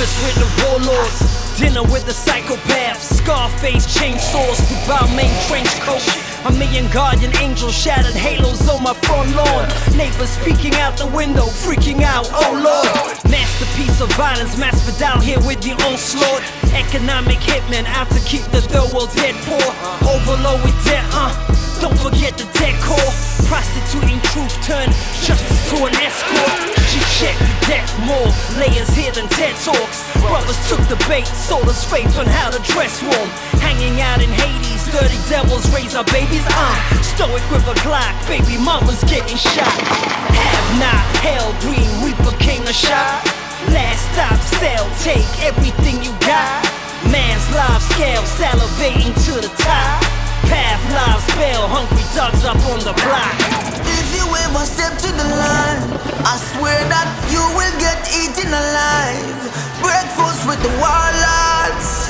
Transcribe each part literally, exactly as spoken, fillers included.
breakfast with the warlords, dinner with the psychopaths, Scarface chainsaws through Balmain trench coats. A million guardian angels, shattered halos on my front lawn. Neighbors peeking out the window, freaking out, oh lord. Masterpiece of violence, Masvidal here with the onslaught. Economic hitman out to keep the third world dead poor. Overload with debt, uh, don't forget the decor. Prostituting truth turned justice to an escort. She checked the death more layers here than TED Talks. Brothers took the bait, sold us faith on how to dress warm. Hanging out in Hades, dirty devils raise our babies, uh stoic with a Glock, baby mama's getting shot. Have not, hell green, Reaper came to shot. Last stop, sell, take everything you got. Man's life scale, salivating to the top. Path, lives, bail, hungry dogs up on the block. If you ever step to the line, I swear that you will get eaten alive. Breakfast with the warlords,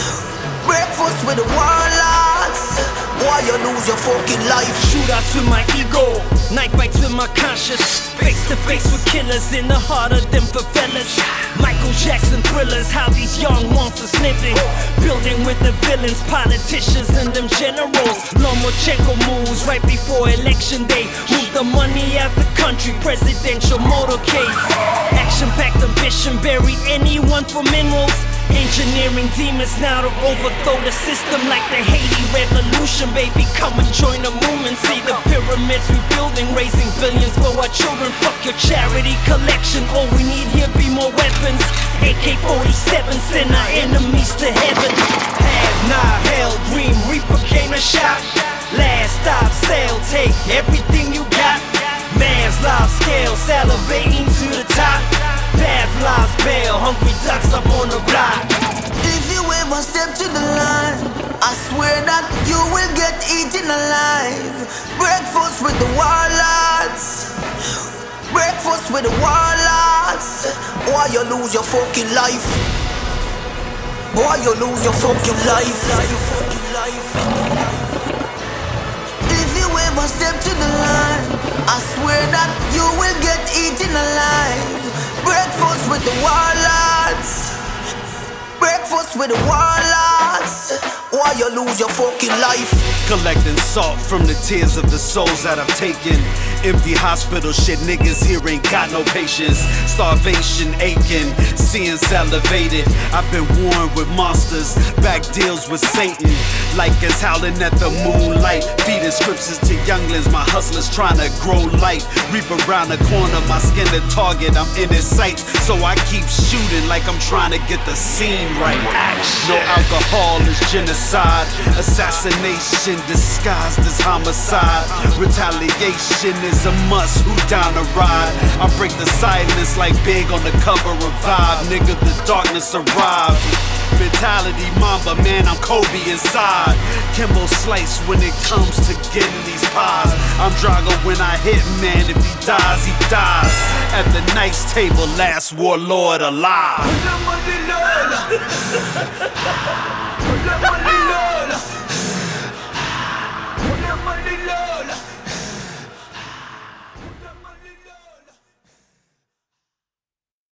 breakfast with the warlords. Boy, you lose your fucking life. Shootouts with my ego, night bites with my conscience. Face to face with killers in the heart of them favelas. Michael Jackson thrillers, how these young monsters living. Building with the villains, politicians and them generals. Lomachenko moves right before election day. Move the money out the country, presidential motorcade. Action-packed ambition, bury anyone for minerals. Engineering demons now to overthrow the system like the Haiti Revolution. Baby, come and join the movement. See the pyramids we building, raising billions for our children. Fuck your charity collection. All we need here be more weapons. A K forty-seven send our enemies to heaven. Have not hell, dream, Reaper came to shot. Last stop, sell, take everything you got. Man's life scale, salivating to the top. Path, lives, bail, hungry ducks up on the block. If you ever step to the line, I swear that you will get eaten alive. Breakfast with the warlords, breakfast with the warlords. Boy, you lose your fucking life. Boy, you lose your fucking life. If you ever step to the line, I swear that you will get eaten alive. Breakfast with the warlords, breakfast with the warlords. Why you lose your fucking life? Collecting salt from the tears of the souls that I've taken. Empty hospital shit, niggas here ain't got no patience. Starvation aching, seeing elevated. I've been warned with monsters, back deals with Satan. Like it's howling at the moonlight. Feeding scriptures to younglings, my hustlers trying to grow light. Reap around the corner, my skin the target, I'm in his sights. So I keep shooting like I'm trying to get the scene right. No alcohol is genocide. Assassination disguised as homicide. Retaliation is a must, who down to ride? I break the silence like Big on the cover of Vibe. Nigga, the darkness arrived. Mentality Mamba, man, I'm Kobe inside. Kimbo Slice when it comes to getting these pies. I'm Drago when I hit, man, if he dies, he dies. At the nice table, last warlord alive.